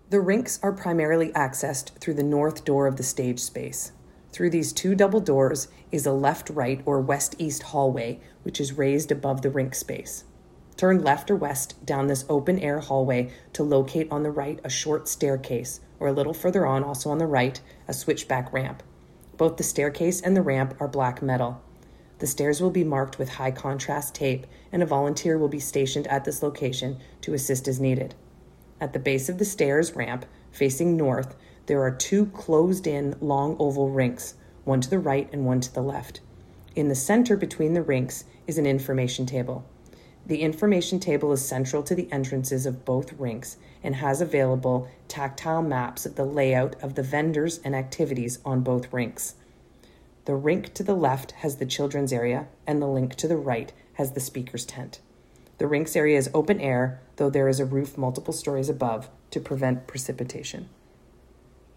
The rinks are primarily accessed through the north door of the stage space. Through these two double doors is a left-right or west-east hallway, which is raised above the rink space. Turn left or west down this open-air hallway to locate on the right a short staircase, or a little further on, also on the right, a switchback ramp. Both the staircase and the ramp are black metal. The stairs will be marked with high-contrast tape, and a volunteer will be stationed at this location to assist as needed. At the base of the stairs ramp, facing north, there are two closed-in long oval rinks, one to the right and one to the left. In the center between the rinks is an information table. The information table is central to the entrances of both rinks and has available tactile maps of the layout of the vendors and activities on both rinks. The rink to the left has the children's area, and the rink to the right has the speaker's tent. The rinks area is open air, though there is a roof multiple stories above to prevent precipitation.